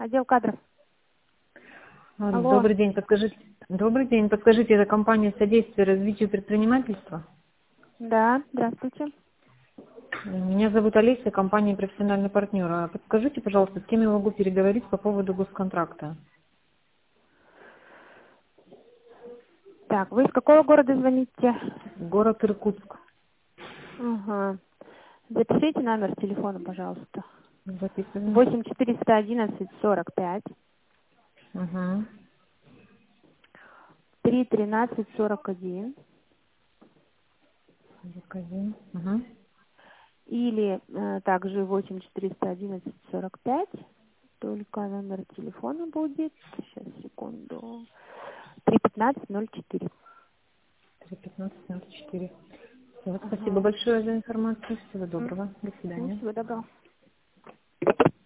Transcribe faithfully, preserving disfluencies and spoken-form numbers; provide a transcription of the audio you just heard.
Отдел кадров. А, Алло. Добрый день, подскажите. Добрый день, подскажите, это компания содействия развитию предпринимательства? Да, здравствуйте. Меня зовут Олеся, компания профессиональный партнер. А подскажите, пожалуйста, с кем я могу переговорить по поводу госконтракта? Так, вы из какого города звоните? Город Иркутск. Ага. Запишите номер телефона, пожалуйста. Записываем. восемь четыреста одиннадцать сорок пять Угу. три тринадцать сорок один. Один. Угу. Или э, также восемь четыреста одиннадцать сорок пять. Только номер телефона будет. Сейчас, секунду. три пятнадцать ноль четыре. три пятнадцать ноль четыре. Всё, спасибо Ага. большое за информацию. Всего доброго. До Ну, свидания. всего доброго.